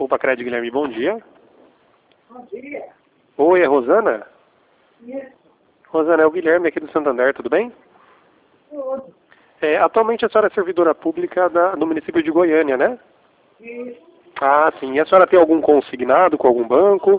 Poupa Crédito, Guilherme, bom dia. Bom dia. Oi, é Rosana? Isso. Rosana, é o Guilherme aqui do Santander, tudo bem? Tudo. Atualmente a senhora é servidora pública do município de Goiânia, né? Isso. Ah, sim. E a senhora tem algum consignado com algum banco?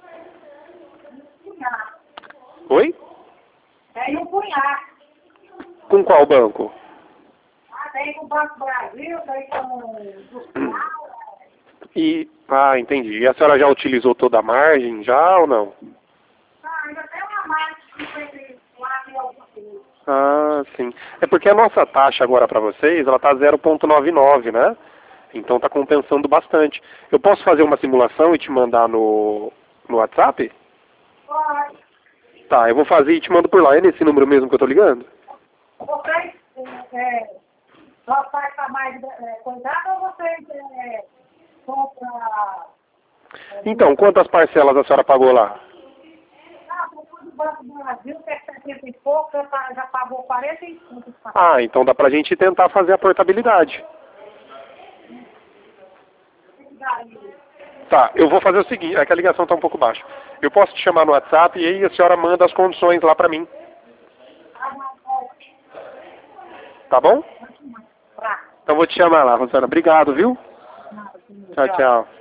Cunhar. Oi? Tem um cunhar. Com qual banco? Tem com o Banco Brasil, tem com o Industrial. Entendi. E a senhora já utilizou toda a margem, já ou não? Ainda tem uma mais de 54 e alguma coisa. Ah, sim. É porque a nossa taxa agora para vocês, ela tá 0,99, né? Então tá compensando bastante. Eu posso fazer uma simulação e te mandar no WhatsApp? Pode. Tá, eu vou fazer e te mando por lá. É nesse número mesmo que eu tô ligando? Vocês só faz para mais cuidado ou vocês compram... Então, quantas parcelas a senhora pagou lá? O Banco Brasil, que é 70 e pouco, já pagou 45. Ah, então dá pra gente tentar fazer a portabilidade. Tá, eu vou fazer o seguinte, é que a ligação tá um pouco baixa. Eu posso te chamar no WhatsApp e aí a senhora manda as condições lá pra mim. Tá bom? Então vou te chamar lá, Rosana. Obrigado, viu? Tchau, tchau.